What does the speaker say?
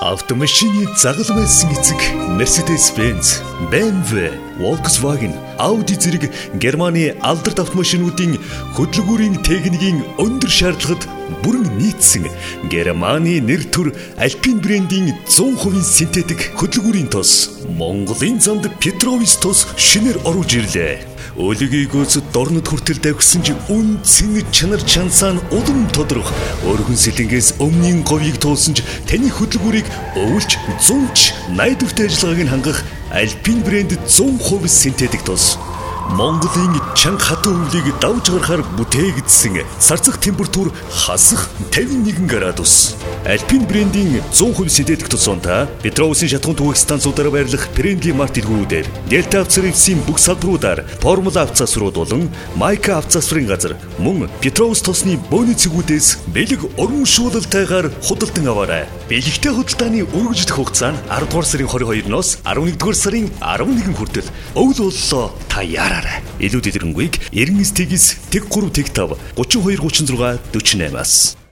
Автомашины загалмайлсан эцэг Mercedes-Benz, BMW, Volkswagen, Audi зэрэг Германы алдарт автомашинуудын хөдөлгүүрийн техникийн өндөр шаардлагад бүрэн нийцсэн Германы нэр төр Alpine брендийн 100% синтетик хөдөлгүүрийн тос Монголын замд Petrovs тос шинээр оруулж ирлээ. Өлөгийгөөс дорнод хүртэл давхсан ч үн цэн чанар чансаа нь улам тодорох. Өргөн сэлэнгээс өмнгийн говийг туулсан ч таны хөдөлгүүрийг өвлж, зунч, найдвартай ажиллагааг нь хангах Alpine брэнд 100% синтетик тос. Монголын чанга хатан өвлийг давж гарахаар бүтээгдсэн сарцах температур хасах 51 градус. Alpine брендийн 100% синтетик тосонтой Petrovs-ын шатхуун түгээх станцуудаар байрлах Friendly Mart дэлгүүрүүдээр Delta авцрын бүх салбаруудаар Formula авцасрууд болон Майка авцасрын газар мөн Petrovs тосны бөөний цэгүүдээс бэлэг урамшуулалтайгаар худалдан аваарай. Бэлэгтэй худалдааны үргэлжлэх хугацаа нь 10 дугаар сарын 22-ноос 11 дугаар сарын 11 хүртэл өвл боллоо та яараарай. Илүү дэлгэрэнгүй 99-ээс 1 3 5 32 36 48-аас